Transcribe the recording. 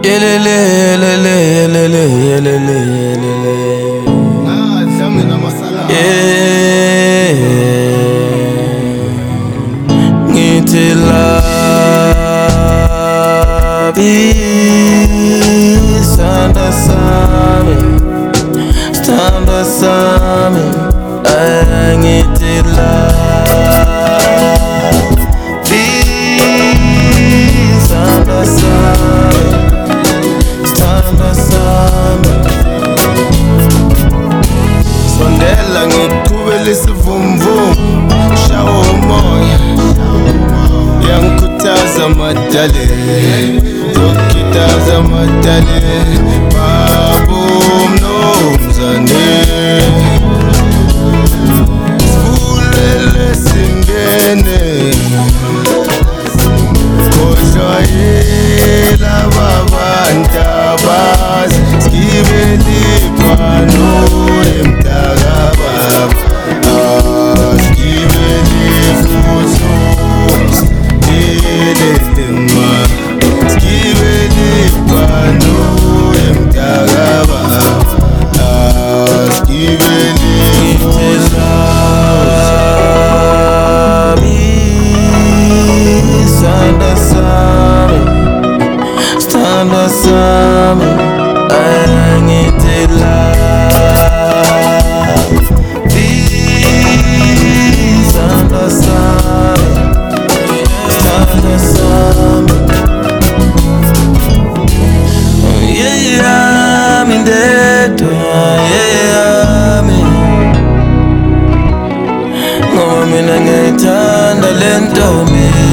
Ngithi labi sanda sami ngithi labi sanda sami sondela ngikuqhubele isivumvumu shawo umoya yangikhuthaza madale yokhithaza madale babo mnumzane sivulele singene khohlwa yela babantabazi sigibele iphano emtakababa sigibele futhi ilelema sigibele iphano emtakababa sigibele sanda sami ngithi labi sanda sami yami ndedwa yami ngoba mina ngiyayithanda le ntombi